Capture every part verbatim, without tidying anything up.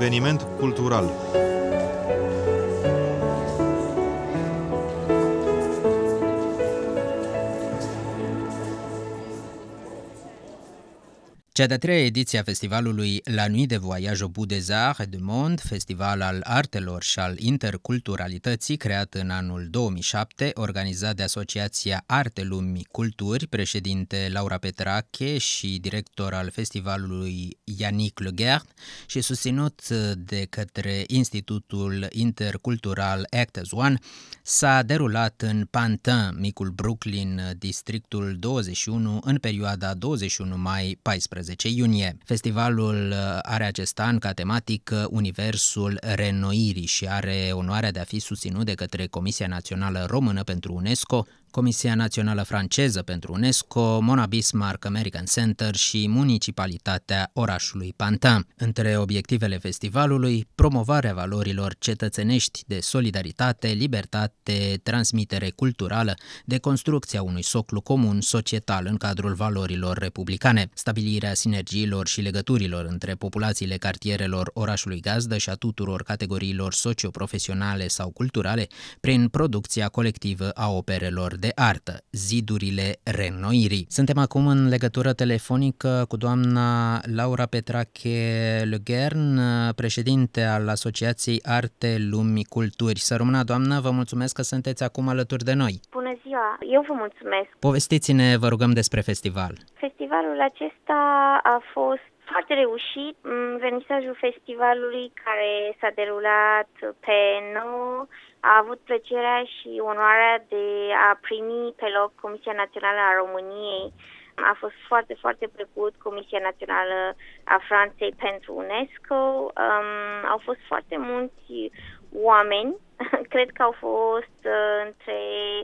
eveniment cultural. Cea de-a treia ediție a festivalului La Nuit de Voyage au Bout des Arts et du Monde, festival al artelor și al interculturalității, creat în anul două mii șapte, organizat de Asociația Arte Lumii Culturi, președinte Laura Petrache și director al festivalului Yannick Le Guert, și susținut de către Institutul Intercultural Act as One, s-a derulat în Pantin, micul Brooklyn, districtul douăzeci și unu, în perioada douăzeci și unu mai - paisprezece iunie. Festivalul are acest an ca tematică Universul reînnoirii și are onoarea de a fi susținut de către Comisia Națională Română pentru UNESCO, Comisia Națională Franceză pentru UNESCO, Mona Bismarck American Center și Municipalitatea orașului Pantin. Între obiectivele festivalului, promovarea valorilor cetățenești de solidaritate, libertate, transmitere culturală, de construcția unui soclu comun societal în cadrul valorilor republicane, stabilirea sinergiilor și legăturilor între populațiile cartierelor orașului gazdă și a tuturor categoriilor socioprofesionale sau culturale prin producția colectivă a operelor de artă, zidurile reînnoirii. Suntem acum în legătură telefonică cu doamna Laura Petrache Le Guern, președinte al Asociației Arte Lumii Culturi. Să rămână, doamnă, vă mulțumesc că sunteți acum alături de noi. Bună ziua, eu vă mulțumesc. Povestiți-ne, vă rugăm, despre festival. Festivalul acesta a fost foarte reușit. Vernisajul festivalului, care s-a derulat pe nouă, a avut plăcerea și onoarea de a primi pe loc Comisia Națională a României. A fost foarte, foarte plăcut, Comisia Națională a Franței pentru UNESCO. Um, au fost foarte mulți oameni, cred că au fost uh, între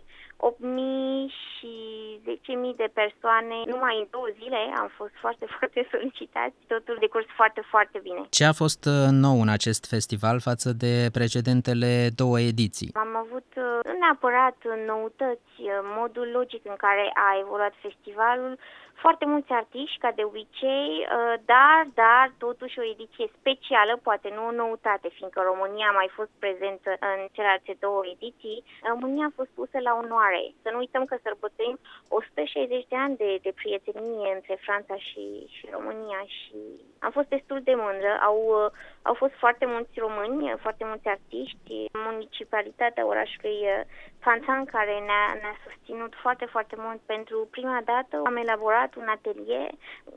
opt mii și zece mii de persoane. Numai în două zile am fost foarte, foarte solicitați. Totul decurs foarte, foarte bine. Ce a fost nou în acest festival față de precedentele două ediții? Am avut neapărat noutăți, modul logic în care a evoluat festivalul, foarte mulți artiști, ca de obicei, dar, dar totuși o ediție specială, poate nu o noutate, fiindcă România a mai fost prezentă în celelalte două ediții. România a fost pusă la onoare. Să nu uităm că sărbătorim o sută șaizeci de ani de, de prietenie între Franța și, și România și am fost destul de mândră. Au, au fost foarte mulți români, foarte mulți artiști. Municipalitatea orașului Pantin, care ne-a, ne-a susținut foarte, foarte mult pentru prima dată, am elaborat un atelier,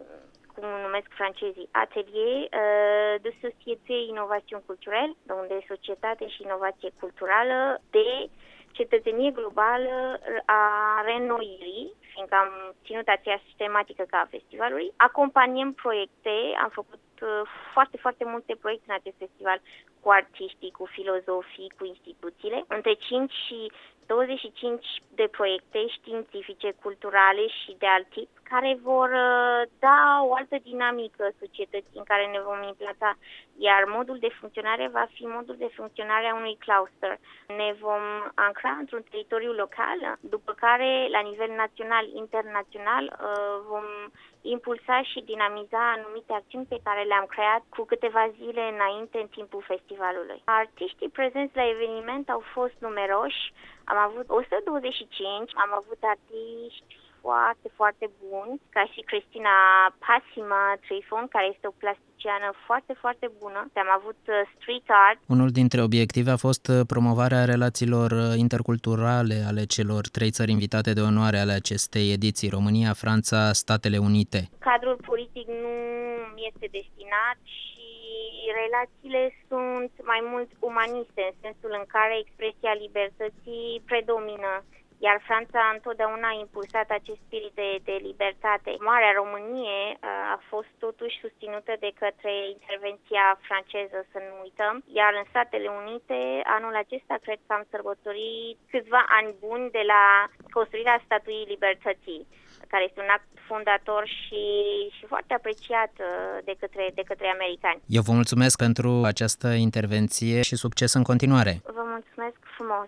cum numesc francezii, atelier uh, de société innovation culturelle, unde societate și inovație culturală, de cetățenie globală a reînnoirii, fiindcă am ținut aceeași tematică ca a festivalului. Acompaniem proiecte, am făcut uh, foarte, foarte multe proiecte în acest festival cu artiștii, cu filozofii, cu instituțiile. Între cinci și douăzeci și cinci de proiecte științifice, culturale și de alt tip, care vor uh, da o altă dinamică societății în care ne vom implanta, iar modul de funcționare va fi modul de funcționare a unui cluster. Ne vom ancra într-un teritoriu local, după care, la nivel național, internațional, uh, vom impulsa și dinamiza anumite acțiuni pe care le-am creat cu câteva zile înainte, în timpul festivalului. Artiștii prezenți la eveniment au fost numeroși. Am avut o sută douăzeci și cinci, am avut artiști foarte, foarte buni, ca și Cristina Pasima Trifon, care este o plasticiană foarte, foarte bună. Am avut street art. Unul dintre obiective a fost promovarea relațiilor interculturale ale celor trei țări invitate de onoare ale acestei ediții, România, Franța, Statele Unite. Cadrul politic nu este destinat și relațiile sunt mai mult umaniste, în sensul în care expresia libertății predomină, iar Franța întotdeauna a impulsat acest spirit de, de libertate. Marea Românie a fost totuși susținută de către intervenția franceză, să nu uităm, iar în Statele Unite, anul acesta, cred că am sărbătorit câțiva ani buni de la construirea Statuii Libertății, care este un act fundator și, și foarte apreciat de către, de către americani. Eu vă mulțumesc pentru această intervenție și succes în continuare. Vă mulțumesc frumos!